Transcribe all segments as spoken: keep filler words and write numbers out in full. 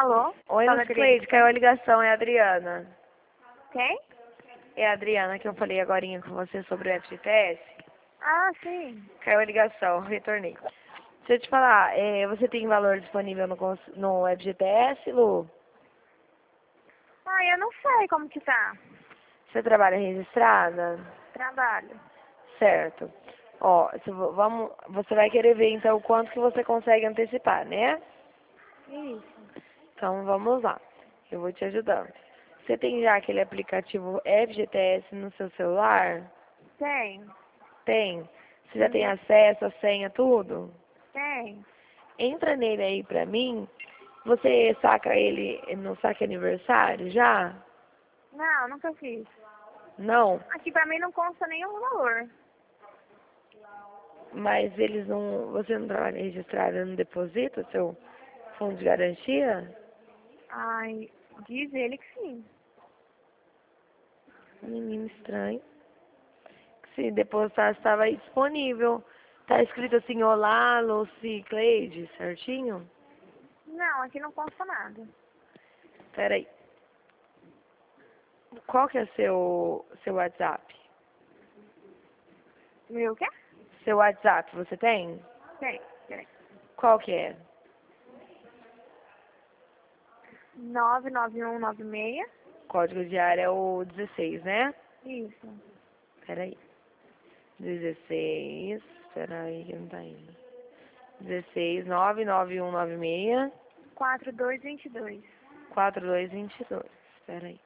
Alô? Oi, Fala, Luz Adriana. Cleide, caiu a ligação, é a Adriana. Quem? É a Adriana que eu falei agorinha com você sobre o F G T S. Ah, sim. Caiu a ligação, retornei. Deixa eu te falar, é, você tem valor disponível no, cons- no F G T S, Lu? Ah, eu não sei como que tá. Você trabalha registrada? Trabalho. Certo. Ó, se vo- vamos, você vai querer ver então o quanto que você consegue antecipar, né? Isso. Então vamos lá. Eu vou te ajudando. Você tem já aquele aplicativo F G T S no seu celular? Tem. Tem? Você já tem Uhum. acesso, a senha, tudo? Tem. Entra nele aí pra mim. Você saca ele no saque aniversário já? Não, nunca fiz. Não, Aqui pra mim não consta nenhum valor. mas eles não. Você não trabalha registrado, não deposita o seu fundo de garantia? Ai, diz ele que sim. Menino estranho. Se depositasse, estava aí disponível. Tá escrito assim, olá, Lucy Cleide, certinho? Não, aqui não consta nada. Peraí. Qual que é seu seu WhatsApp? Meu o quê? Seu WhatsApp, você tem? Tem. Peraí. Qual que é? nove nove um nove seis. Código de área é o dezesseis, né? Isso. Peraí. dezesseis. Peraí que não tá indo. dezesseis, nove nove um nove seis, quatro dois dois dois. quatro dois dois dois. Peraí.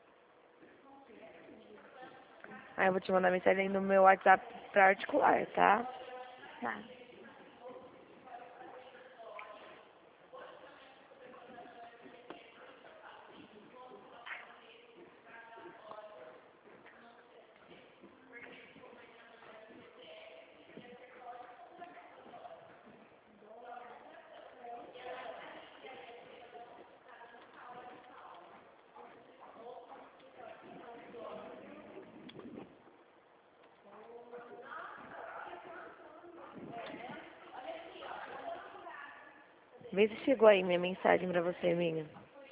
Aí eu vou te mandar mensagem no meu WhatsApp particular, tá? Tá. Vê se chegou aí minha mensagem pra você, minha.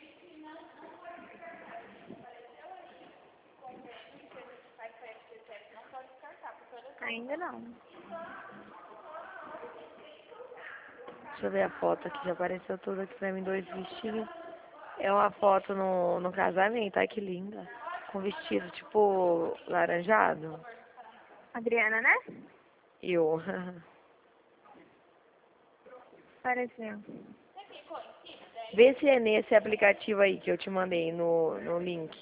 Ainda não. Deixa eu ver a foto aqui, já apareceu tudo aqui pra mim, dois vestidos. É uma foto no, no casamento, ai que linda. Com vestido tipo laranjado. Adriana, né? E eu. Apareceu. Vê se é nesse aplicativo aí que eu te mandei no, no link.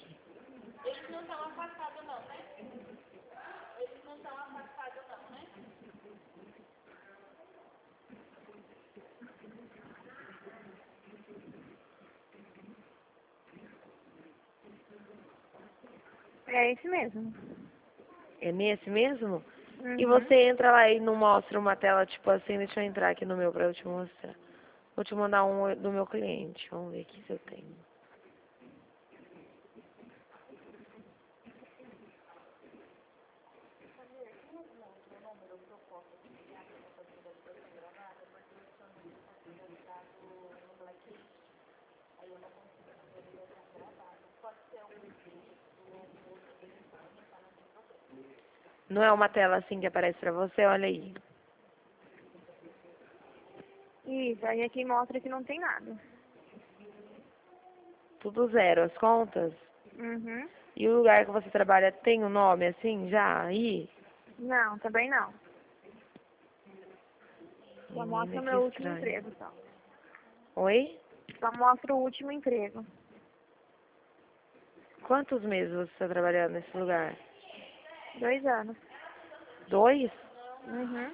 É esse mesmo. É nesse mesmo? E Uhum. você entra lá e não mostra uma tela tipo assim, deixa eu entrar aqui no meu pra eu te mostrar. Vou te mandar um do meu cliente, vamos ver aqui se eu tenho. Não é uma tela assim que aparece pra você, olha aí. Isso, aí aqui mostra que não tem nada. Tudo zero, as contas. Uhum. E o lugar que você trabalha tem um nome assim já aí? Não, também não. Só mostra Menina, o que meu último estranho. emprego, só. Oi? Só mostra o último emprego. Quantos meses você está trabalhando nesse lugar? Dois anos. Dois? Uhum.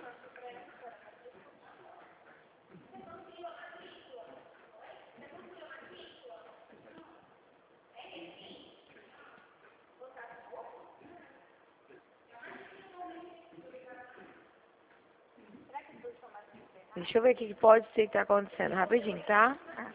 Deixa eu ver o que que pode ser que tá acontecendo. Rapidinho, tá? Ah.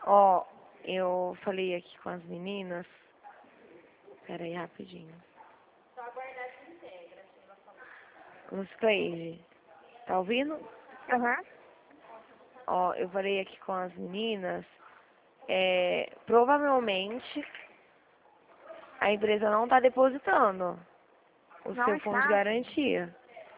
Ó, eu falei aqui com as meninas. Pera aí, rapidinho. Os Cleide. Tá ouvindo? Aham. Ó, eu falei aqui com as meninas. É, provavelmente a empresa não tá depositando o Não seu fundo de está? garantia.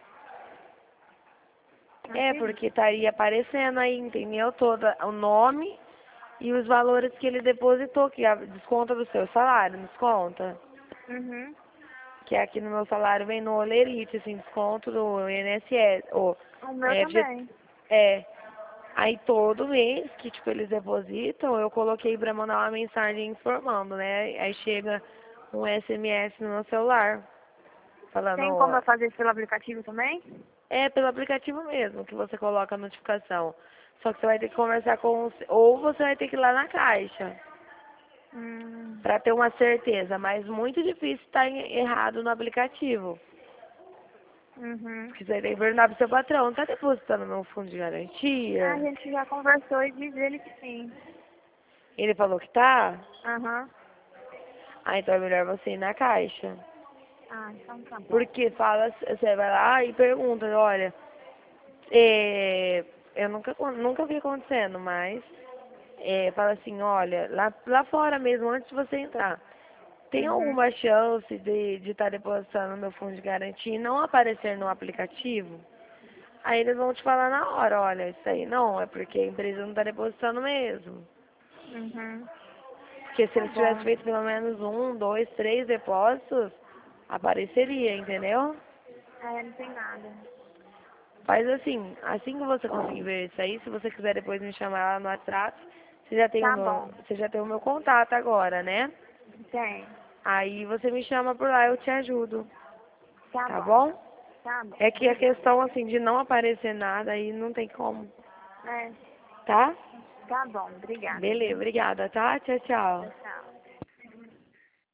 Não É, acredito. porque estaria aparecendo aí, entendeu? Toda, o nome e os valores que ele depositou, que a- desconta do seu salário, não desconta? Uhum. Que aqui no meu salário vem no Olerite, assim, desconto do I N S S, ou O meu F G, também. é. Aí todo mês que, tipo, eles depositam, eu coloquei pra mandar uma mensagem informando, né? Aí chega um S M S no meu celular, Tem como falando, eu fazer isso pelo aplicativo também? é pelo aplicativo mesmo que você coloca a notificação. Só que você vai ter que conversar com, os- ou você vai ter que ir lá na caixa, Hum. pra ter uma certeza, mas muito difícil estar errado no aplicativo. Uhum. Porque você tem que perguntar pro seu patrão, tá depositando meu fundo de A garantia? gente já conversou e diz ele que sim. Ele falou que tá? Aham. Ah, então é melhor você ir na caixa. Ah, então tá bom. Porque fala, você vai lá e pergunta, olha, é, eu nunca, nunca vi acontecendo, mas é, fala assim, olha, lá, lá fora mesmo, antes de você entrar, tem Uhum. alguma chance de de estar depositando meu fundo de garantia e não aparecer no aplicativo? Aí eles vão te falar na hora, olha, isso aí não, é porque a empresa não está depositando mesmo. Uhum. Porque se Tá eles tivessem bom. feito pelo menos um, dois, três depósitos, apareceria, entendeu? É, não tem nada. Faz assim, assim que você conseguir ver isso aí, se você quiser depois me chamar lá no WhatsApp, você já tem o Tá meu, bom. você já tem o meu contato agora, né? Tem. Aí você me chama por lá, eu te ajudo, Tá tá bom. bom? Tá bom. É que a Obrigada. questão assim de não aparecer nada aí não tem como, É. tá? Tá bom. Obrigada, Beleza, viu? obrigada, tá? Tchau, tchau. Tchau, tchau.